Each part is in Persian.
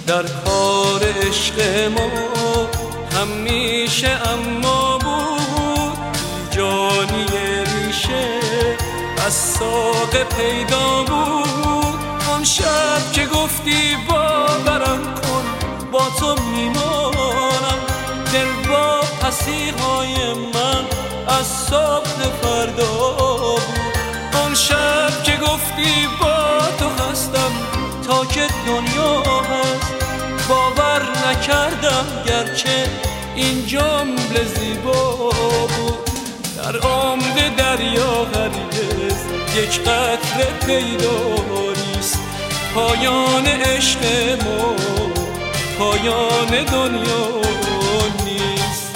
در کار عشق ما همیشه اما بود جانی ریشه از ساق پیدا بود. آن شب که گفتی باورم کن با تو میمانم، دل با پسیهای من از صبح فردا بود. آن شب که گفتی با تو هستم تا که دنیا هست، باور نکردم گرچه این جمله زیبا بود. در عمق دریا هرگز یک قطره پیدا نیست، پایان عشق ما پایان دنیا نیست.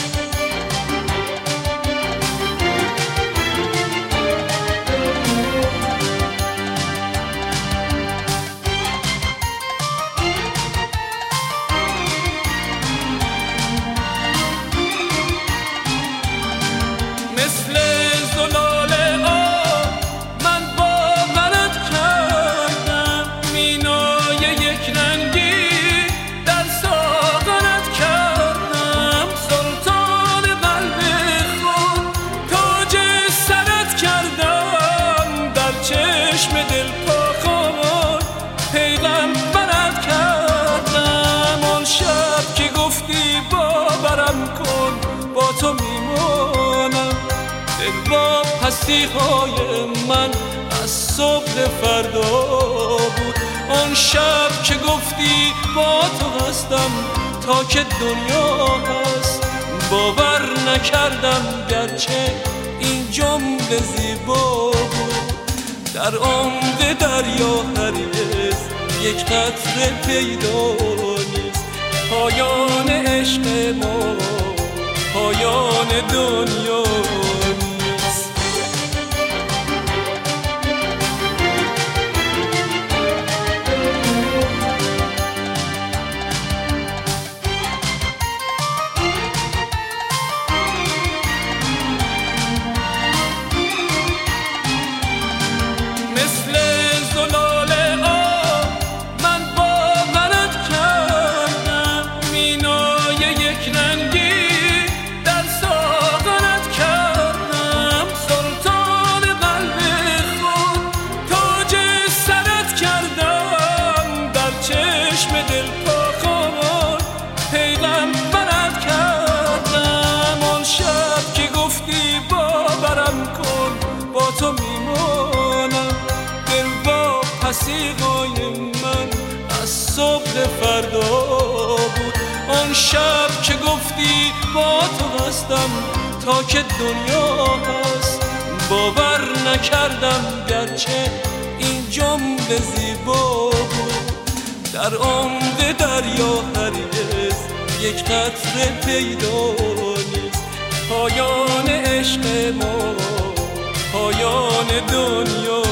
مثل زلال آب من باورت کردم، مینای یک رنگی در ساغرت کردم. سلطان قلب خود تاج سرت کردم، در چشم دل پاکان پیغمبرت کردم. آن شب که گفتی باورم کن با تو میمانم، دل با پسیهای من از صبح فردا بود. آن شب که گفتی با تو هستم تا که دنیا هست، باور نکردم گرچه این جمله زیبا بود. در عمق دریا هرگز یک قطره پیدا نیست، پایان عشق ما پایان دنیا نیست. مثل زلال آب من باورت کردم، مینای یک رنگی در ساغرت کردم. سلطان قلب خود تاج سرت کردم، در چشم دل پاکان پیغمبرت کردم. آن شب که گفتی باورم کن با تو میمانم، دل با پسیهای من از صبح فردا بود. آن شب که گفتی با تو هستم تا که دنیا هست، باور نکردم گرچه این جمله زیبا بود. در عمق دریا هرگز یک قطره پیدا نیست، پایان عشق ما پایان دنیا